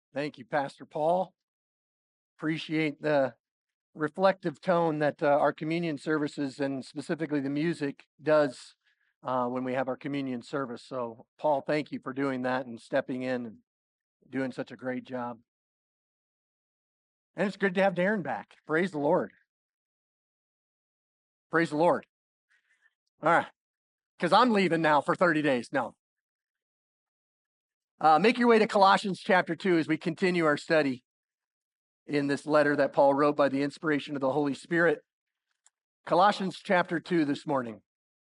Thank you, Pastor Paul. Appreciate the reflective tone that our communion services and specifically the music does when we have our communion service. So, Paul, thank you for doing that and stepping in and doing such a great job. And it's good to have Darren back. Praise the Lord. Praise the Lord. All right, because I'm leaving now for 30 days. No. Make your way to Colossians chapter 2 as we continue our study in this letter that Paul wrote by the inspiration of the Holy Spirit. Colossians chapter 2 this morning.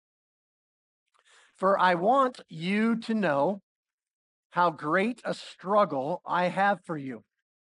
For I want you to know how great a struggle I have for you,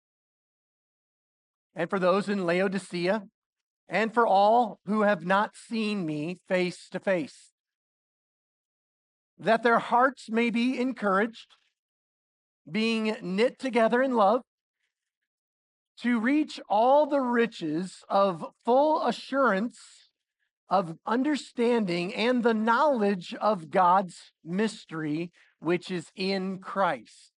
and for those in Laodicea, and for all who have not seen me face to face, that their hearts may be encouraged, being knit together in love, to reach all the riches of full assurance of understanding and the knowledge of God's mystery, which is in Christ,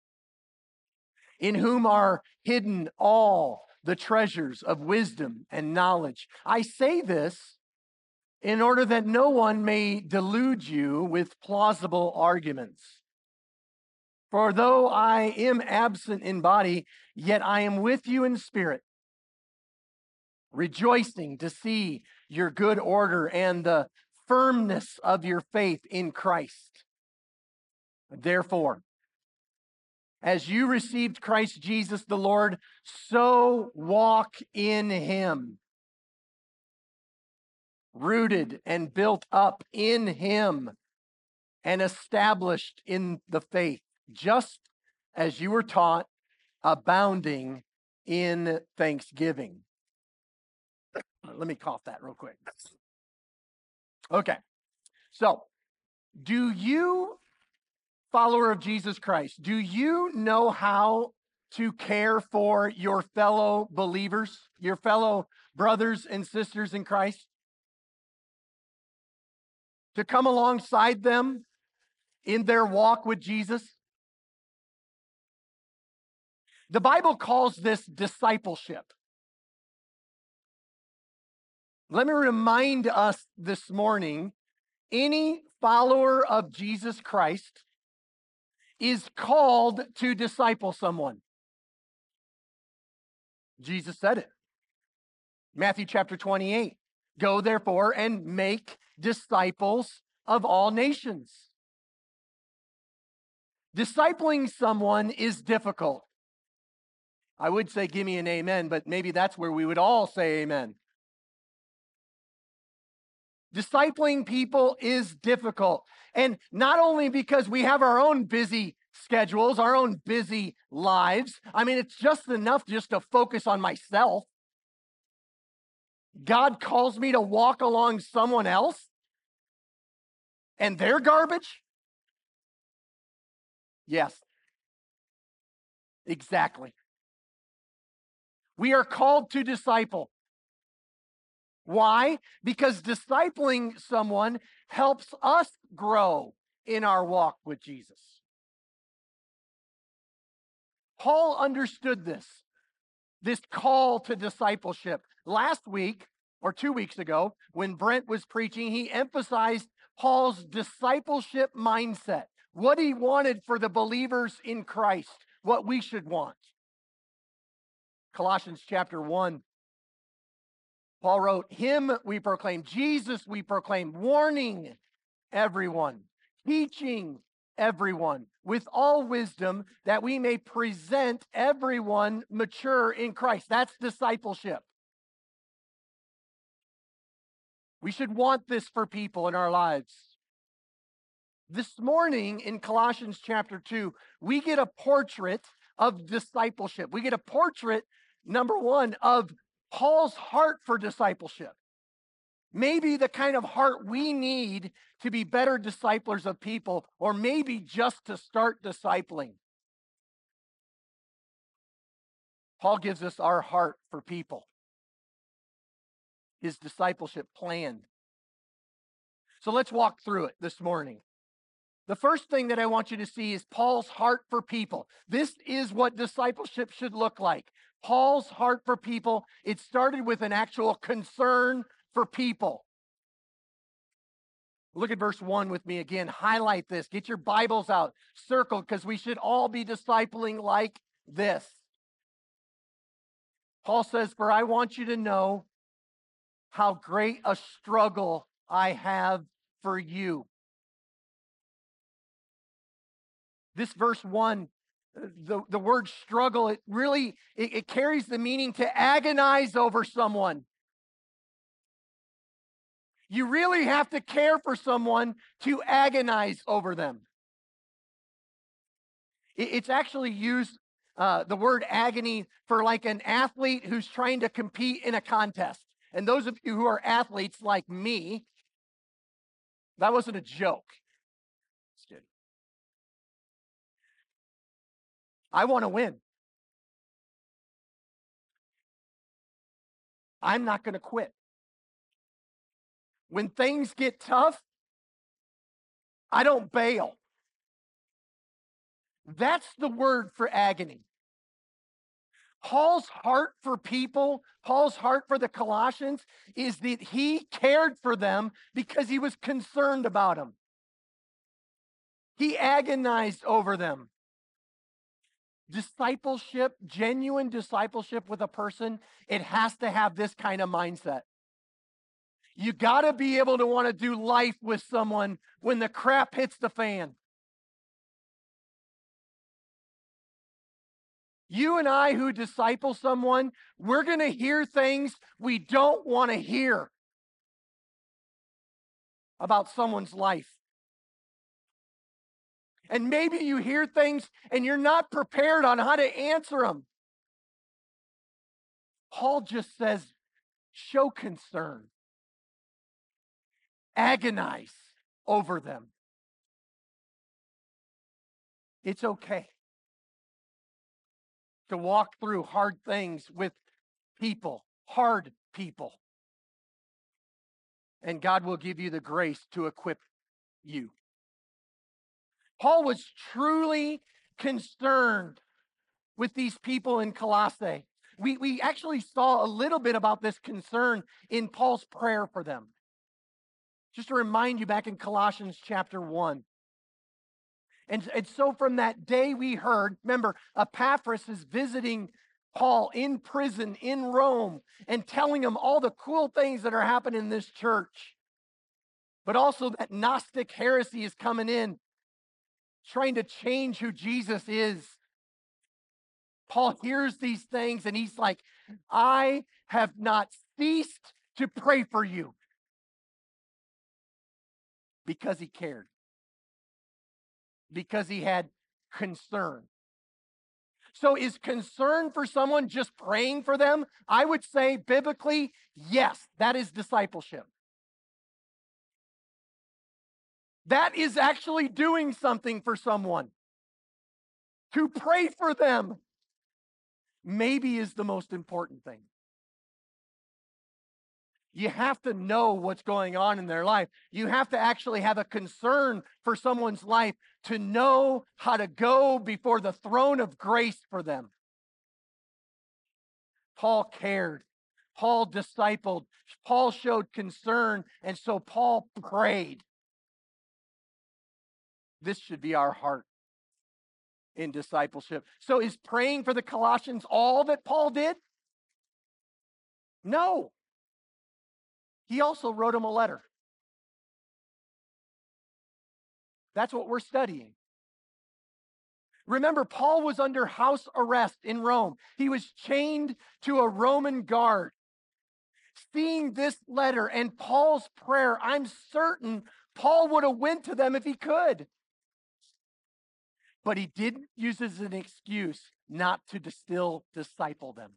in whom are hidden all the treasures of wisdom and knowledge. I say this in order that no one may delude you with plausible arguments. For though I am absent in body, yet I am with you in spirit, rejoicing to see your good order and the firmness of your faith in Christ. Therefore, as you received Christ Jesus the Lord, so walk in him, rooted and built up in him, and established in the faith, just as you were taught, abounding in thanksgiving. Let me cough that real quick. Okay, so do you, follower of Jesus Christ, do you know how to care for your fellow believers, your fellow brothers and sisters in Christ? To come alongside them in their walk with Jesus? The Bible calls this discipleship. Let me remind us this morning, any follower of Jesus Christ is called to disciple someone. Jesus said it. Matthew chapter 28. Go therefore and make disciples of all nations. Discipling someone is difficult. I would say give me an amen, but maybe that's where we would all say amen. Discipling people is difficult. And not only because we have our own busy schedules, our own busy lives. I mean, it's just enough just to focus on myself. God calls me to walk along someone else and their garbage? Yes, exactly. We are called to disciple. Why? Because discipling someone helps us grow in our walk with Jesus. Paul understood this call to discipleship. Last week, or 2 weeks ago, when Brent was preaching, he emphasized Paul's discipleship mindset, what he wanted for the believers in Christ, what we should want. Colossians chapter 1, Paul wrote, him we proclaim, Jesus we proclaim, warning everyone, teaching everyone with all wisdom, that we may present everyone mature in Christ. That's discipleship. We should want this for people in our lives. This morning in Colossians chapter 2, we get a portrait of discipleship. We get a portrait, number one, of Paul's heart for discipleship. Maybe the kind of heart we need to be better disciplers of people, or maybe just to start discipling. Paul gives us our heart for people, his discipleship plan. So let's walk through it this morning. The first thing that I want you to see is Paul's heart for people. This is what discipleship should look like. Paul's heart for people. It started with an actual concern for people. Look at verse 1 with me again. Highlight this. Get your Bibles out. Circle, because we should all be discipling like this. Paul says, "For I want you to know how great a struggle I have for you." This verse 1, the word struggle, it carries the meaning to agonize over someone. You really have to care for someone to agonize over them. It's actually used, the word agony, for like an athlete who's trying to compete in a contest. And those of you who are athletes like me, that wasn't a joke. Just kidding. I want to win. I'm not going to quit. When things get tough, I don't bail. That's the word for agony. Paul's heart for people, Paul's heart for the Colossians, is that he cared for them because he was concerned about them. He agonized over them. Discipleship, genuine discipleship with a person, it has to have this kind of mindset. You got to be able to want to do life with someone when the crap hits the fan. You and I who disciple someone, we're going to hear things we don't want to hear about someone's life. And maybe you hear things and you're not prepared on how to answer them. Paul just says, show concern, agonize over them. It's okay to walk through hard things with people, hard people. And God will give you the grace to equip you. Paul was truly concerned with these people in Colossae. We actually saw a little bit about this concern in Paul's prayer for them. Just to remind you, back in Colossians chapter 1. And so from that day we heard, remember, Epaphras is visiting Paul in prison in Rome and telling him all the cool things that are happening in this church. But also that Gnostic heresy is coming in, trying to change who Jesus is. Paul hears these things and he's like, I have not ceased to pray for you. Because he cared. Because he had concern. So is concern for someone just praying for them? I would say biblically, yes, that is discipleship. That is actually doing something for someone. To pray for them maybe is the most important thing. You have to know what's going on in their life. You have to actually have a concern for someone's life to know how to go before the throne of grace for them. Paul cared. Paul discipled. Paul showed concern. And so Paul prayed. This should be our heart in discipleship. So is praying for the Colossians all that Paul did? No. He also wrote them a letter. That's what we're studying. Remember, Paul was under house arrest in Rome. He was chained to a Roman guard. Seeing this letter and Paul's prayer, I'm certain Paul would have went to them if he could. But he didn't use it as an excuse not to still disciple them.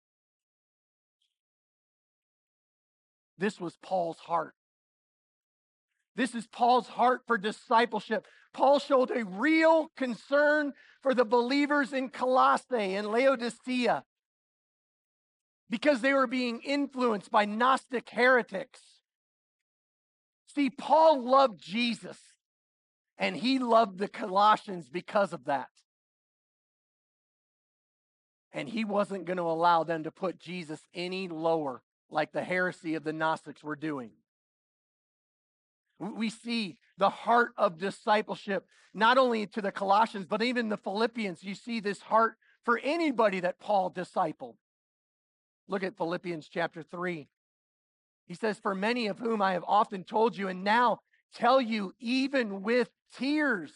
This was Paul's heart. This is Paul's heart for discipleship. Paul showed a real concern for the believers in Colossae and Laodicea because they were being influenced by Gnostic heretics. See, Paul loved Jesus. And he loved the Colossians because of that. And he wasn't going to allow them to put Jesus any lower, like the heresy of the Gnostics were doing. We see the heart of discipleship, not only to the Colossians, but even the Philippians. You see this heart for anybody that Paul discipled. Look at Philippians chapter 3. He says, "For many of whom I have often told you, and now tell you even with tears."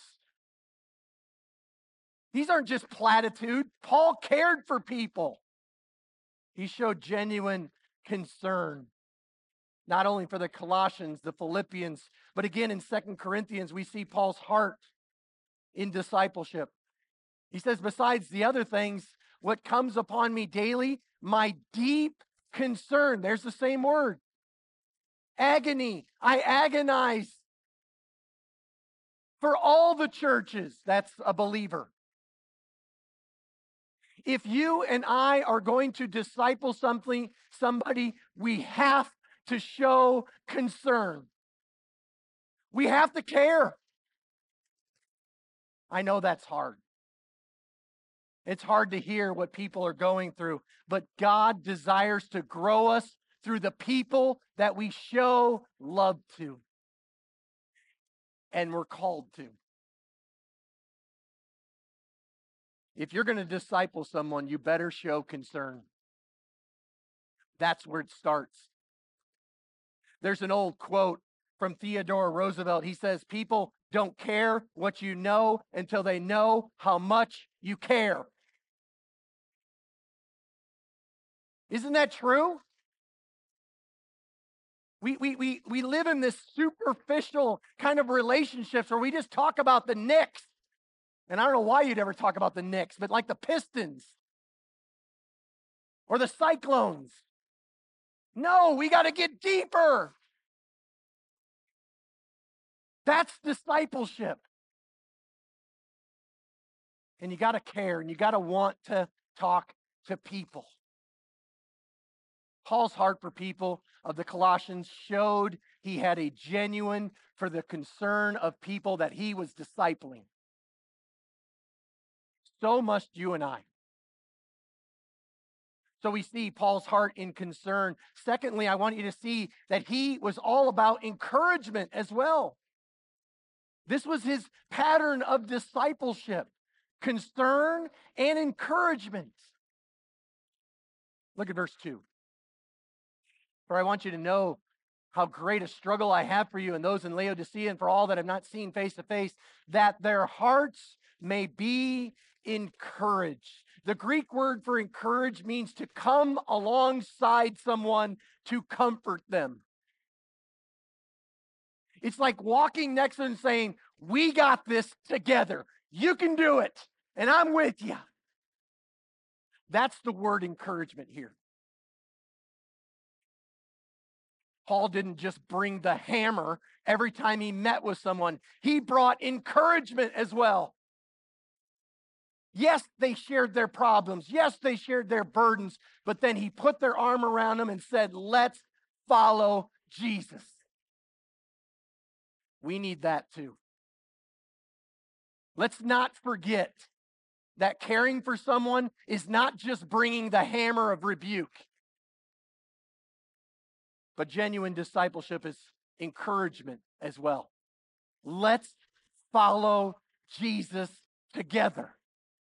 These aren't just platitudes. Paul cared for people. He showed genuine concern, not only for the Colossians, the Philippians, but again in 2 Corinthians, we see Paul's heart in discipleship. He says, besides the other things, what comes upon me daily, my deep concern, there's the same word, agony. I agonize for all the churches. That's a believer. If you and I are going to disciple somebody, we have to show concern. We have to care. I know that's hard. It's hard to hear what people are going through, but God desires to grow us through the people that we show love to, and we're called to. If you're going to disciple someone, you better show concern. That's where it starts. There's an old quote from Theodore Roosevelt. He says, people don't care what you know until they know how much you care. Isn't that true? We live in this superficial kind of relationships where we just talk about the Knicks. And I don't know why you'd ever talk about the Knicks, but like the Pistons or the Cyclones. No, we got to get deeper. That's discipleship. And you got to care and you got to want to talk to people. Paul's heart for people of the Colossians showed he had a genuine for the concern of people that he was discipling. So must you and I. So we see Paul's heart in concern. Secondly, I want you to see that he was all about encouragement as well. This was his pattern of discipleship, concern and encouragement. Look at verse 2. For I want you to know how great a struggle I have for you and those in Laodicea and for all that have not seen face to face, that their hearts may be encouraged. The Greek word for encourage means to come alongside someone to comfort them. It's like walking next to them and saying, we got this together. You can do it. And I'm with you. That's the word encouragement here. Paul didn't just bring the hammer every time he met with someone. He brought encouragement as well. Yes, they shared their problems. Yes, they shared their burdens. But then he put their arm around them and said, let's follow Jesus. We need that too. Let's not forget that caring for someone is not just bringing the hammer of rebuke. But genuine discipleship is encouragement as well. Let's follow Jesus together.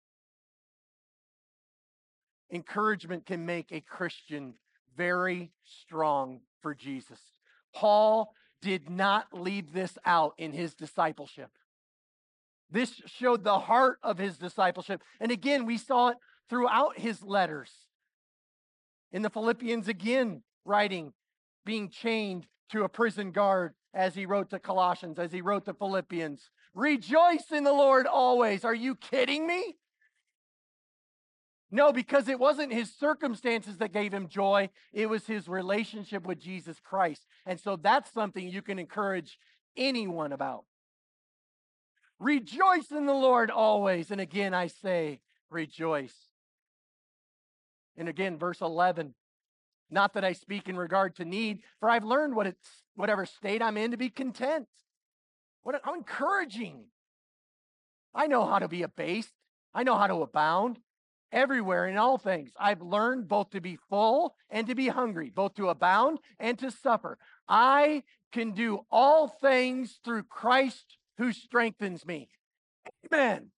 Encouragement can make a Christian very strong for Jesus. Paul did not leave this out in his discipleship. This showed the heart of his discipleship. And again, we saw it throughout his letters. In the Philippians, again, writing, being chained to a prison guard as he wrote to Colossians, as he wrote to Philippians. Rejoice in the Lord always. Are you kidding me? No, because it wasn't his circumstances that gave him joy. It was his relationship with Jesus Christ. And so that's something you can encourage anyone about. Rejoice in the Lord always. And again, I say, rejoice. And again, verse 11. Not that I speak in regard to need, for I've learned whatever state I'm in to be content. How encouraging. I know how to be abased. I know how to abound everywhere in all things. I've learned both to be full and to be hungry, both to abound and to suffer. I can do all things through Christ who strengthens me. Amen.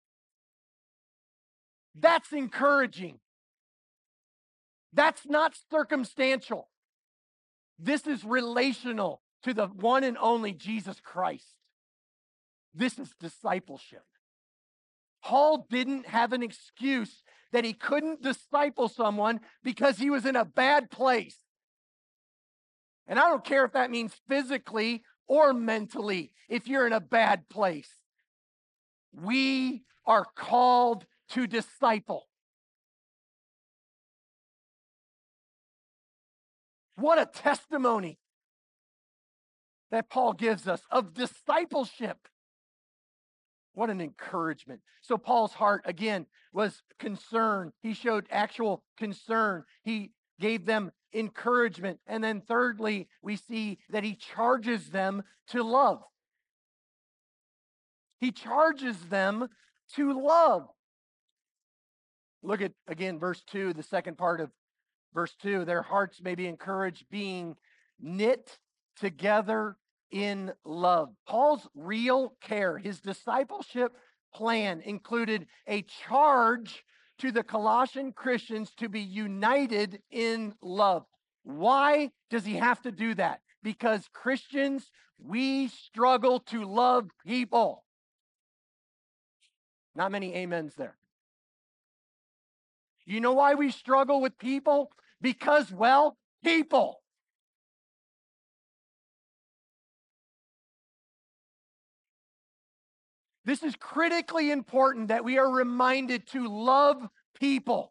That's encouraging. That's not circumstantial. This is relational to the one and only Jesus Christ. This is discipleship. Paul didn't have an excuse that he couldn't disciple someone because he was in a bad place. And I don't care if that means physically or mentally, if you're in a bad place. We are called to disciple. What a testimony that Paul gives us of discipleship. What an encouragement. So Paul's heart, again, was concern. He showed actual concern. He gave them encouragement. And then thirdly, we see that he charges them to love. He charges them to love. Look at, again, verse 2, the second part of verse 2. Their hearts may be encouraged, being knit together in love. Paul's real care, his discipleship plan included a charge to the Colossian Christians to be united in love. Why does he have to do that? Because Christians, we struggle to love people. Not many amens there. You know why we struggle with people? Because, well, people. This is critically important that we are reminded to love people.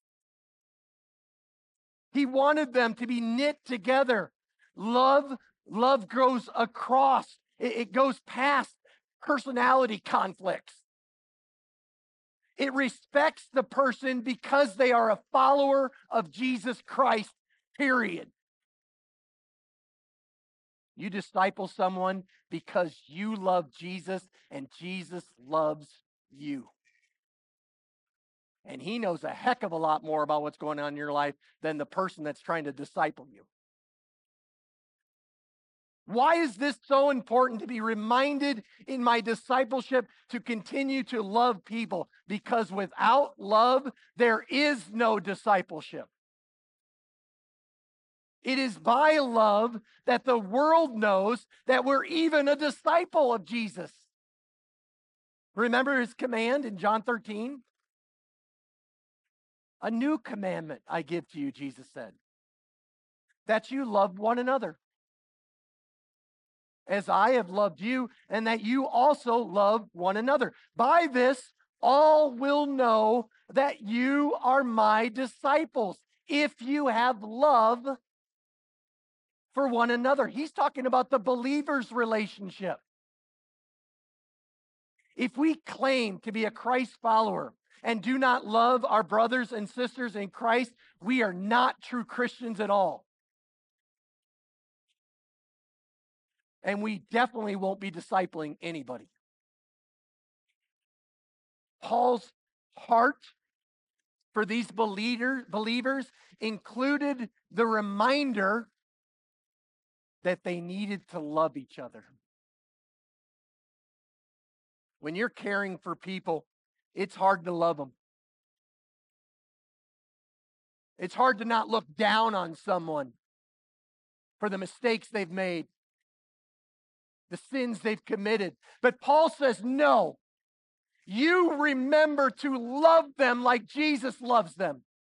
He wanted them to be knit together. Love goes across. It goes past personality conflicts. It respects the person because they are a follower of Jesus Christ, period. You disciple someone because you love Jesus and Jesus loves you. And he knows a heck of a lot more about what's going on in your life than the person that's trying to disciple you. Why is this so important to be reminded in my discipleship to continue to love people? Because without love, there is no discipleship. It is by love that the world knows that we're even a disciple of Jesus. Remember his command in John 13? A new commandment I give to you, Jesus said, that you love one another as I have loved you, and that you also love one another. By this, all will know that you are my disciples, if you have love for one another. He's talking about the believer's relationship. If we claim to be a Christ follower and do not love our brothers and sisters in Christ, we are not true Christians at all. And we definitely won't be discipling anybody. Paul's heart for these believers included the reminder that they needed to love each other. When you're caring for people, it's hard to love them. It's hard to not look down on someone for the mistakes they've made, the sins they've committed. But Paul says, no, you remember to love them like Jesus loves them.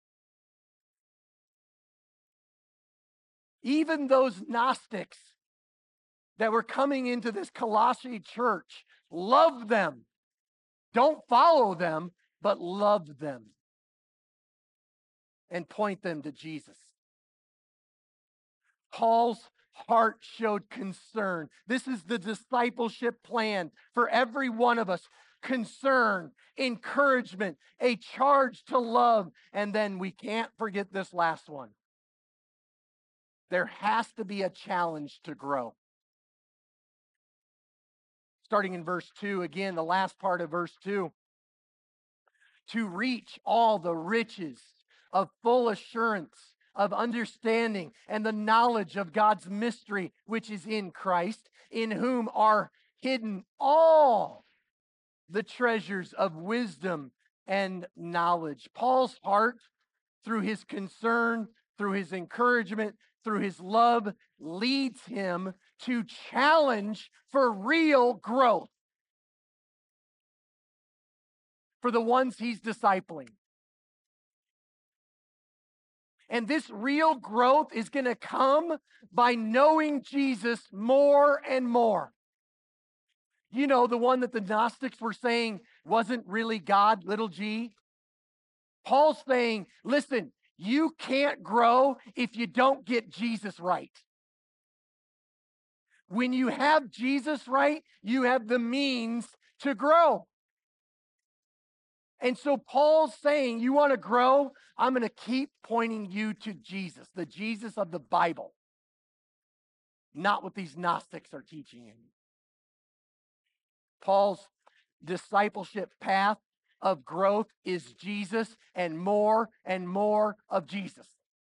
Even those Gnostics that were coming into this Colossae church, love them. Don't follow them, but love them. And point them to Jesus. Paul's heart showed concern. This is the discipleship plan for every one of us. Concern, encouragement, a charge to love. And then we can't forget this last one. There has to be a challenge to grow. starting in verse 2, again, the last part of verse 2. To reach all the riches of full assurance, of understanding, and the knowledge of God's mystery, which is in Christ, in whom are hidden all the treasures of wisdom and knowledge. Paul's heart, through his concern, through his encouragement, through his love, leads him to challenge for real growth for the ones he's discipling. And this real growth is going to come by knowing Jesus more and more. You know, the one that the Gnostics were saying wasn't really God, little g. Paul's saying, listen, you can't grow if you don't get Jesus right. When you have Jesus right, you have the means to grow. And so Paul's saying, you want to grow? I'm going to keep pointing you to Jesus, the Jesus of the Bible, not what these Gnostics are teaching you. Paul's discipleship path of growth is Jesus and more of Jesus.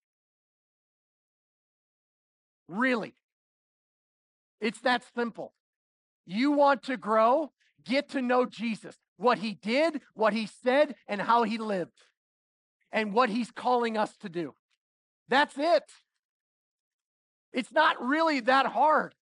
Really. It's that simple. You want to grow? Get to know Jesus, what he did, what he said, and how he lived, and what he's calling us to do. That's it. It's not really that hard.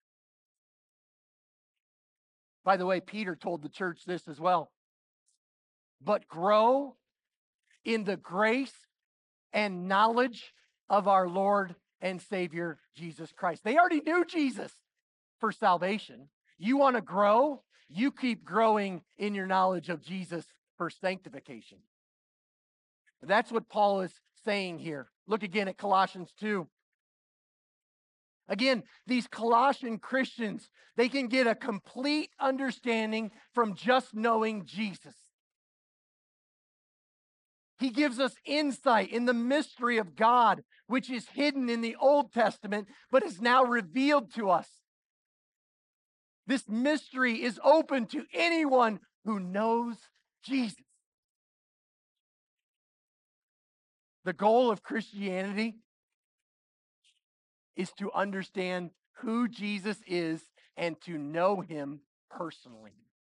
By the way, Peter told the church this as well. But grow in the grace and knowledge of our Lord and Savior, Jesus Christ. They already knew Jesus for salvation. You want to grow? You keep growing in your knowledge of Jesus for sanctification. That's what Paul is saying here. Look again at Colossians 2. Again, these Colossian Christians, they can get a complete understanding from just knowing Jesus. He gives us insight in the mystery of God, which is hidden in the Old Testament, but is now revealed to us. This mystery is open to anyone who knows Jesus. The goal of Christianity is to understand who Jesus is and to know him personally.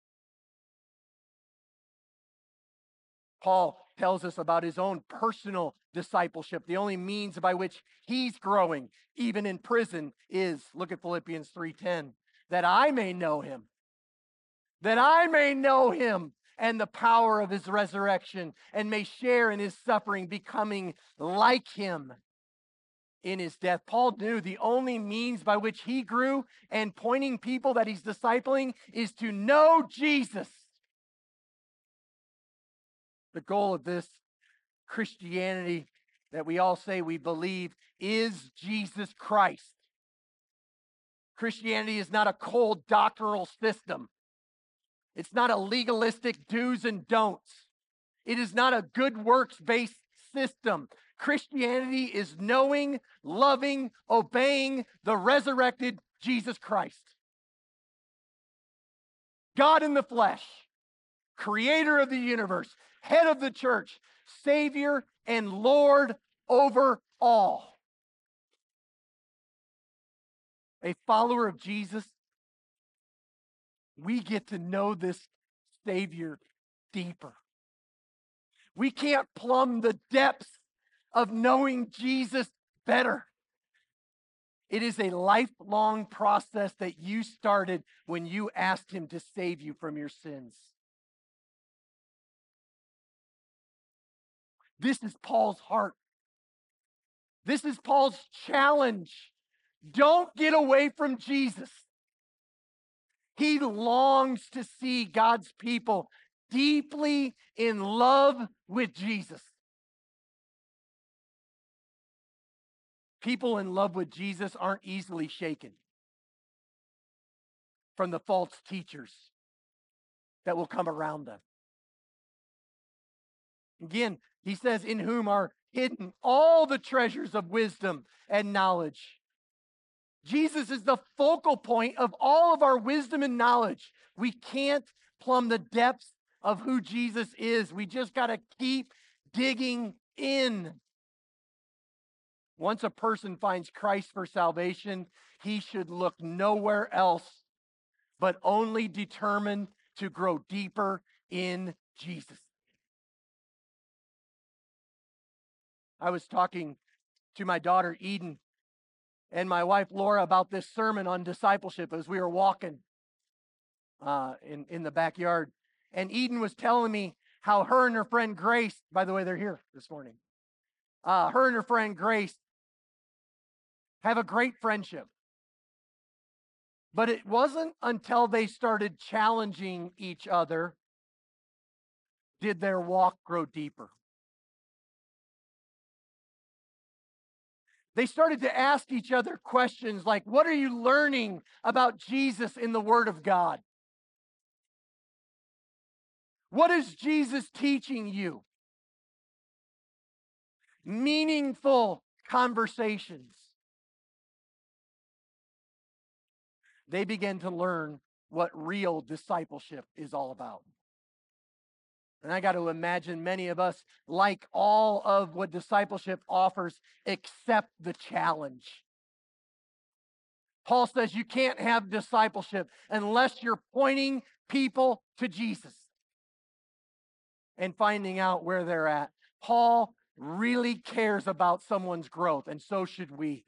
Paul tells us about his own personal discipleship. The only means by which he's growing, even in prison, is, look at Philippians 3:10, that I may know him. That I may know him and the power of his resurrection and may share in his suffering, becoming like him in his death. Paul knew the only means by which he grew and pointing people that he's discipling is to know Jesus. The goal of this Christianity that we all say we believe is Jesus Christ. Christianity is not a cold doctrinal system. It's not a legalistic do's and don'ts. It is not a good works-based system. Christianity is knowing, loving, obeying the resurrected Jesus Christ. God in the flesh, creator of the universe, head of the church, Savior and Lord over all. A follower of Jesus, we get to know this Savior deeper. We can't plumb the depths of knowing Jesus better. It is a lifelong process that you started when you asked him to save you from your sins. This is Paul's heart. This is Paul's challenge. Don't get away from Jesus. He longs to see God's people deeply in love with Jesus. People in love with Jesus aren't easily shaken from the false teachers that will come around them. Again, he says, in whom are hidden all the treasures of wisdom and knowledge. Jesus is the focal point of all of our wisdom and knowledge. We can't plumb the depths of who Jesus is. We just got to keep digging in. Once a person finds Christ for salvation, he should look nowhere else but only determined to grow deeper in Jesus. I was talking to my daughter Eden and my wife Laura about this sermon on discipleship as we were walking in the backyard. And Eden was telling me how her and her friend Grace, by the way, they're here this morning. Her and her friend Grace have a great friendship. But it wasn't until they started challenging each other did their walk grow deeper. They started to ask each other questions like, what are you learning about Jesus in the Word of God? What is Jesus teaching you? Meaningful conversations. They began to learn what real discipleship is all about. And I got to imagine many of us, like all of what discipleship offers, accept the challenge. Paul says you can't have discipleship unless you're pointing people to Jesus and finding out where they're at. Paul really cares about someone's growth, and so should we.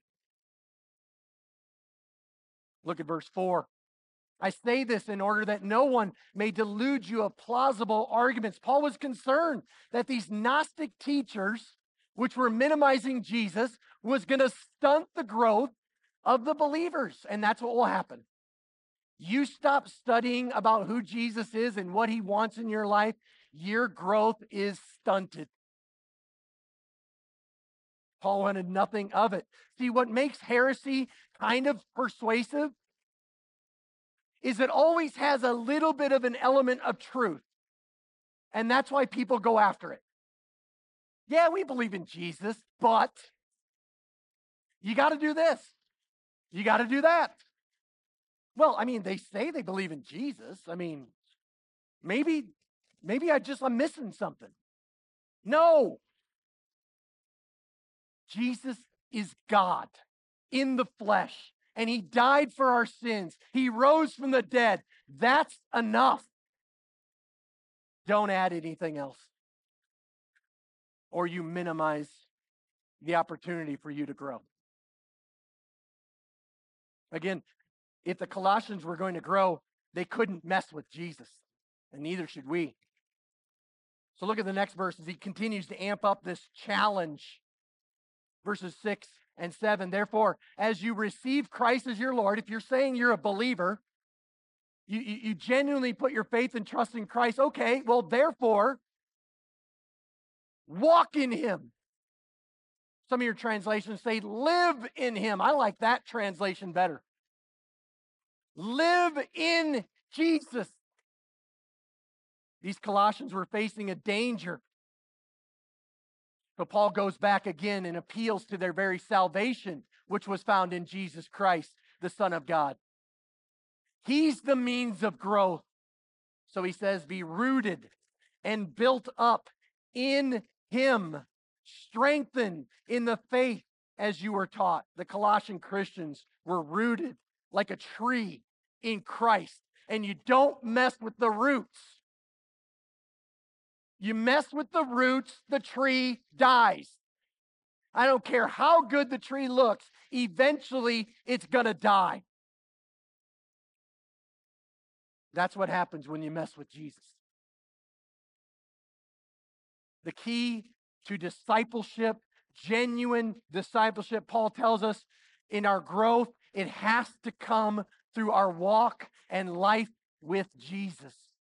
Look at verse 4. I say this in order that no one may delude you of plausible arguments. Paul was concerned that these Gnostic teachers, which were minimizing Jesus, was going to stunt the growth of the believers. And that's what will happen. You stop studying about who Jesus is and what he wants in your life, your growth is stunted. Paul wanted nothing of it. See, what makes heresy kind of persuasive is it always has a little bit of an element of truth. And that's why people go after it. Yeah, we believe in Jesus, but you got to do this. You got to do that. Well, I mean, they say they believe in Jesus. I mean, maybe I'm missing something. No. Jesus is God in the flesh, and he died for our sins. He rose from the dead. That's enough. Don't add anything else, or you minimize the opportunity for you to grow. Again, if the Colossians were going to grow, they couldn't mess with Jesus, and neither should we. So look at the next verse as he continues to amp up this challenge. Verses 6 and 7. Therefore, as you receive Christ as your Lord, if you're saying you're a believer, you genuinely put your faith and trust in Christ, okay, well, therefore, walk in him. Some of your translations say live in him. I like that translation better. Live in Jesus. These Colossians were facing a danger. But Paul goes back again and appeals to their very salvation, which was found in Jesus Christ, the Son of God. He's the means of growth. So he says, be rooted and built up in him, strengthened in the faith as you were taught. The Colossian Christians were rooted like a tree in Christ, and you don't mess with the roots. You mess with the roots, the tree dies. I don't care how good the tree looks, eventually it's going to die. That's what happens when you mess with Jesus. The key to discipleship, genuine discipleship, Paul tells us in our growth, it has to come through our walk and life with Jesus.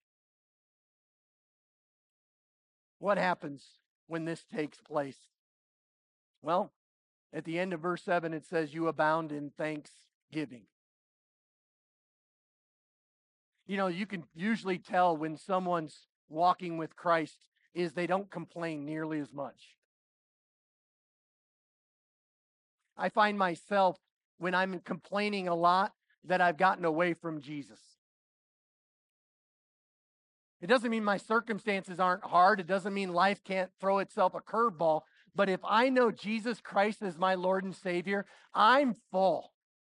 What happens when this takes place? Well, at the end of verse 7, it says, you abound in thanksgiving. You know, you can usually tell when someone's walking with Christ is they don't complain nearly as much. I find myself when I'm complaining a lot that I've gotten away from Jesus. It doesn't mean my circumstances aren't hard. It doesn't mean life can't throw itself a curveball. But if I know Jesus Christ as my Lord and Savior, I'm full.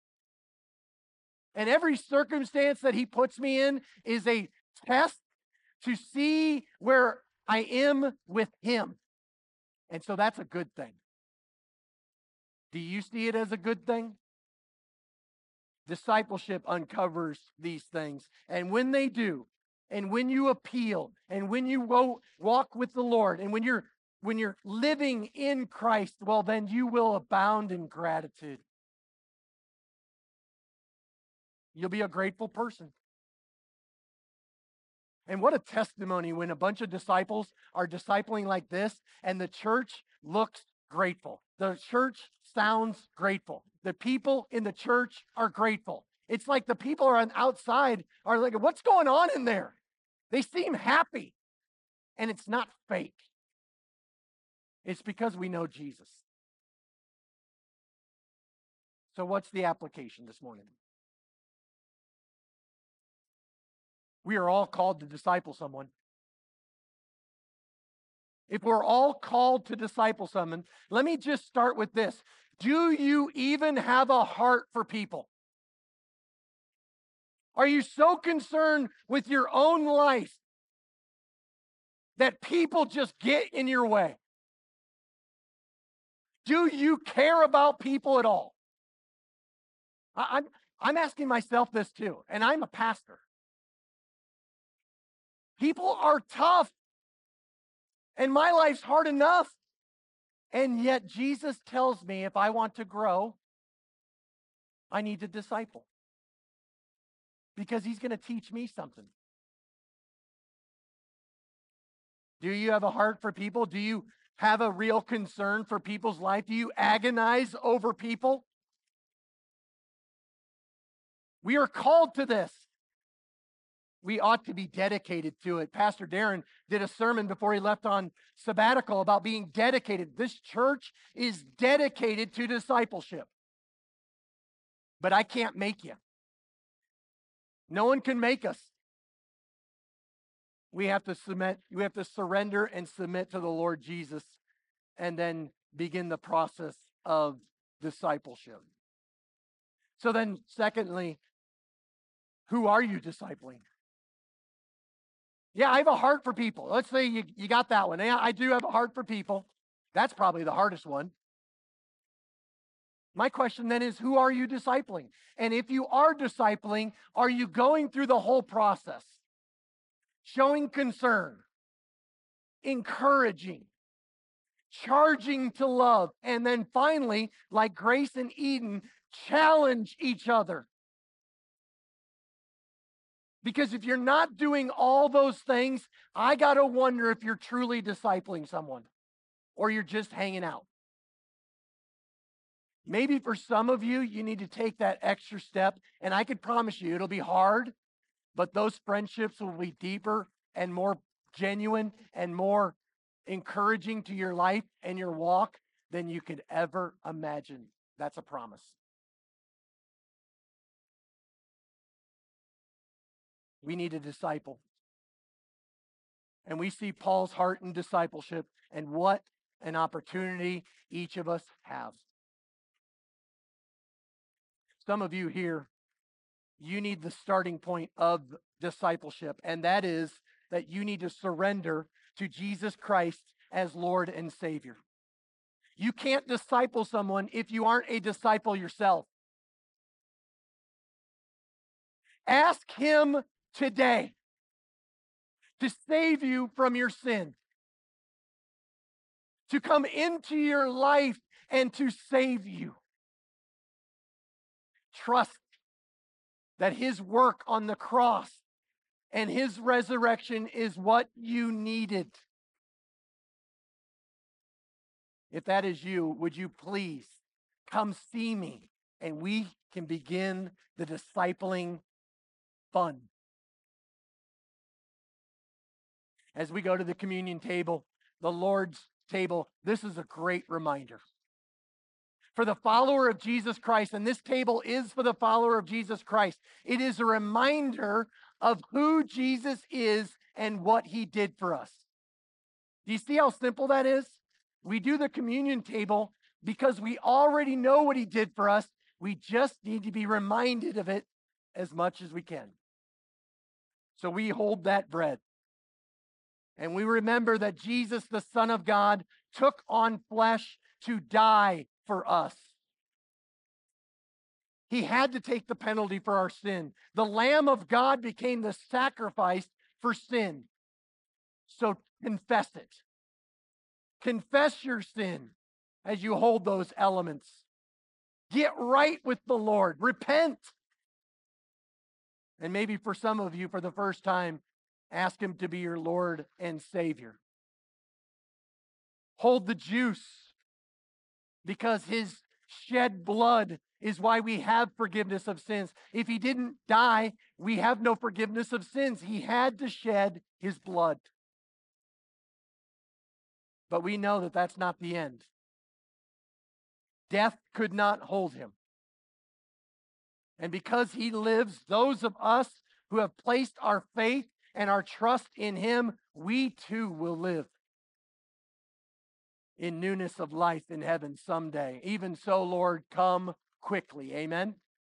And every circumstance that He puts me in is a test to see where I am with Him. And so that's a good thing. Do you see it as a good thing? Discipleship uncovers these things. And when they do, and when you appeal, and when you walk with the Lord, and when you're living in Christ, well, then you will abound in gratitude. You'll be a grateful person. And what a testimony when a bunch of disciples are discipling like this, and the church looks grateful. The church sounds grateful. The people in the church are grateful. It's like the people on the outside are like, what's going on in there? They seem happy. And it's not fake. It's because we know Jesus. So what's the application this morning? We are all called to disciple someone. If we're all called to disciple someone, let me just start with this. Do you even have a heart for people? Are you so concerned with your own life that people just get in your way? Do you care about people at all? I'm asking myself this too, and I'm a pastor. People are tough, and my life's hard enough. And yet Jesus tells me if I want to grow, I need to disciple. Because He's going to teach me something. Do you have a heart for people? Do you have a real concern for people's life? Do you agonize over people? We are called to this. We ought to be dedicated to it. Pastor Darren did a sermon before he left on sabbatical about being dedicated. This church is dedicated to discipleship. But I can't make you. No one can make us. We have to submit, we have to surrender and submit to the Lord Jesus and then begin the process of discipleship. So then, secondly, who are you discipling? Yeah, I have a heart for people. Let's say you got that one. Yeah, I do have a heart for people. That's probably the hardest one. My question then is, who are you discipling? And if you are discipling, are you going through the whole process? Showing concern, encouraging, charging to love, and then finally, like Grace and Eden, challenge each other. Because if you're not doing all those things, I got to wonder if you're truly discipling someone or you're just hanging out. Maybe for some of you, you need to take that extra step, and I can promise you it'll be hard, but those friendships will be deeper and more genuine and more encouraging to your life and your walk than you could ever imagine. That's a promise. We need a disciple. And we see Paul's heart in discipleship and what an opportunity each of us have. Some of you here, you need the starting point of discipleship, and that is that you need to surrender to Jesus Christ as Lord and Savior. You can't disciple someone if you aren't a disciple yourself. Ask Him today to save you from your sin, to come into your life and to save you. Trust that His work on the cross and His resurrection is what you needed. If that is you, would you please come see me and we can begin the discipling fun. As we go to the communion table, the Lord's table, this is a great reminder. for the follower of Jesus Christ, and this table is for the follower of Jesus Christ. It is a reminder of who Jesus is and what he did for us. Do you see how simple that is? We do the communion table because we already know what he did for us. We just need to be reminded of it as much as we can. So we hold that bread. And we remember that Jesus, the Son of God, took on flesh to die for us. He had to take the penalty for our sin. The Lamb of God became the sacrifice for sin. So confess it. Confess your sin as you hold those elements. Get right with the Lord. Repent. And maybe for some of you, for the first time, ask him to be your Lord and Savior. Hold the juice, because his shed blood is why we have forgiveness of sins. If he didn't die, we have no forgiveness of sins. He had to shed his blood. But we know that that's not the end. Death could not hold him. And because he lives, those of us who have placed our faith and our trust in him, we too will live in newness of life in heaven someday. Even so, Lord, come quickly. Amen.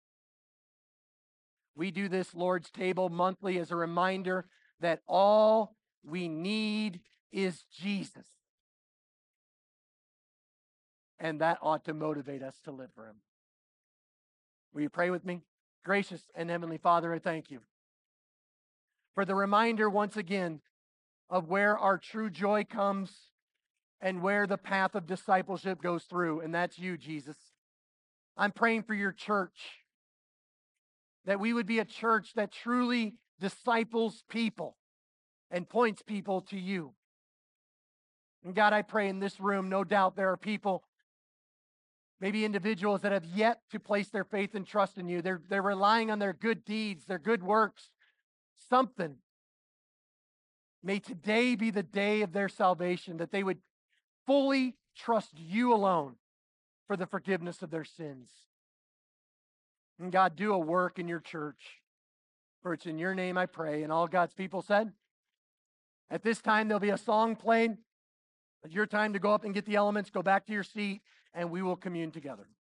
We do this Lord's table monthly as a reminder that all we need is Jesus. And that ought to motivate us to live for him. Will you pray with me? Gracious and Heavenly Father, I thank you for the reminder once again of where our true joy comes and where the path of discipleship goes through, and that's you, Jesus. I'm praying for your church, that we would be a church that truly disciples people and points people to you. And God, I pray in this room, no doubt there are people, maybe individuals that have yet to place their faith and trust in you. They're relying on their good deeds, their good works, something. May today be the day of their salvation, that they would fully trust you alone for the forgiveness of their sins. And God, do a work in your church. For it's in your name I pray. And all God's people said, at this time there'll be a song played. It's your time to go up and get the elements, go back to your seat, and we will commune together.